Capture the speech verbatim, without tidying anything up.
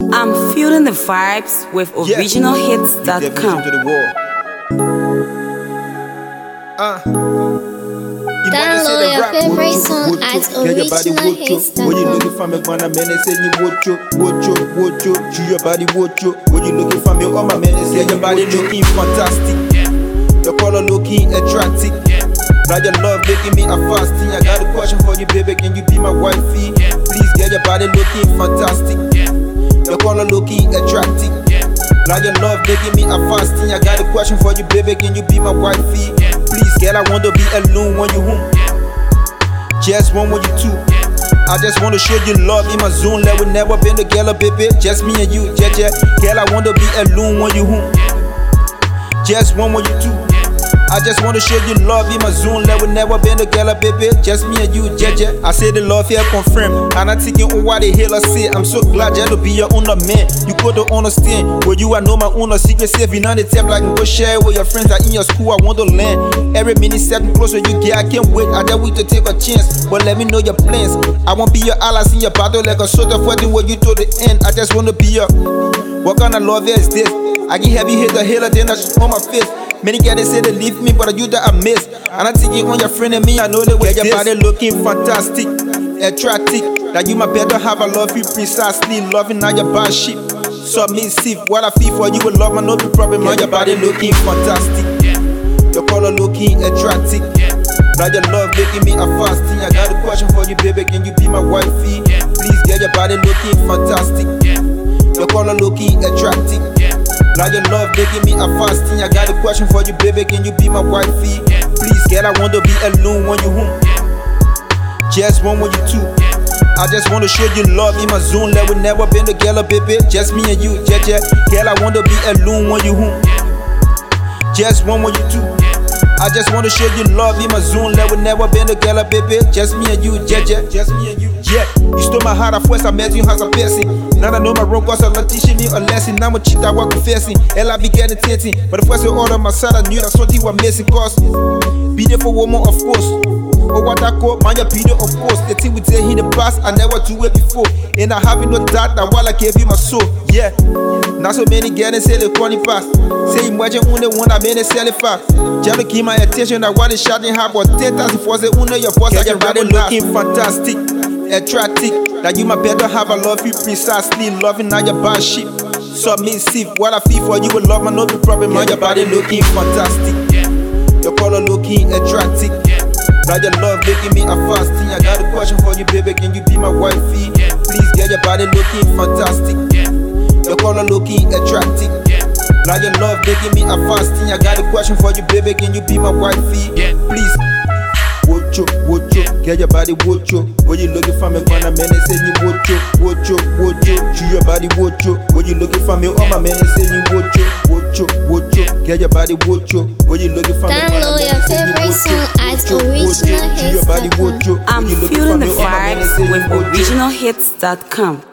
I'm feeling the vibes with original hits dot com. Uh. Download your favorite song at original hits dot com. When you looking for me, man, man, they say you wocho, wocho, wocho. Chew your body, wocho. When you looking for me, all my men, they say your body looking fantastic. Your color looking attractive. Now your love making me a fasting. I got a question for you, baby, can you be my wifey? Please get your body looking fantastic. Your color looking attractive. Now your love making me a fasting. I got a question for you, baby, can you be my wifey? Please, girl, I want to be alone when you home. Just one when you two. I just want to show you love in my zone. Like we never been together, baby. Just me and you, yeah, yeah. Girl, I want to be alone when you home. Just one when you two. I just want to show you love in my zone. Like we never been together, baby. Just me and you, yeah, yeah. I say the love here confirmed. And I'm thinking on what the hell I say. I'm so glad you to be your own man. You could understand. With you, I know my own secret safe. You know the tap like go share with your friends that in your school. I want to learn. Every minute stepping closer, you get. I can't wait. I just wait to take a chance. But let me know your plans. I won't be your allies in your battle like a soldier fighting with you to the end. I just want to be your. What kind of love is this? I get heavy hit the hell, then I shoot on my face. Many guys they say they leave me, but you that I miss. And I think on your friend and me, I know they will. Your body looking fantastic, attractive. That you my better have, I love you precisely. Loving now your bad shit. Submissive, what I feel for you will love, I know the problem. Now your body looking fantastic. Your color looking attractive. Now your love making me a fasting. I got a question for you, baby, can you be my wifey? Please get your body looking fantastic. Your color looking attractive. Now your love making me a fasting. I got a question for you, baby, can you be my wifey? Please, girl, I want to be alone when you home. Just one when you two. I just want to show you love in my zone. Like we never been together, baby. Just me and you, yeah, yeah. Girl, I want to be alone when you home. Just one when you two. I just want to show you love in my zone. Like we never been together, baby. Just me and you, yeah, yeah. Just me and you, yeah. You stole my heart at first, I met you as a person. Now I know my wrong cause I'm not teaching me a lesson. Now I'm a cheat, I walk confessing. Hell, I be getting tempting. But the first you order my side, I knew that's what you were missing. Cause beautiful woman, of course. Oh, what I call my beauty, of course. The thing we did in the past, I never do it before. And I have no doubt that while I gave you my soul, yeah. Now so many getting say the corny past. Say imagine only one I made it sell it fast. Just to keep my attention that what is shouting hard, but ten thousand for the under your boss. I get ready looking fantastic, attractive. That you my better have, I love you precisely. Loving now your bad shit. Submissive, what I feel for you will love, I know the problem. Now your body looking fantastic. Your color looking attractive. Now your love making me a fasting. I got a question for you, baby, can you be my wifey? Please get your body looking fantastic. Your color looking attractive. Now your love making me a fasting. I got a question for you, baby, can you be my wifey? Please. Wocho, wocho, get your body wocho. When you looking for me, man, I man, they say you wocho, wocho, wocho. Chew your body wocho. When you looking for me, all my men, they say you wocho, wocho, wocho. Get your body wocho. When you looking for me, man, Download your favorite song at original hits dot com. I'm feeling the vibes with original hits dot com.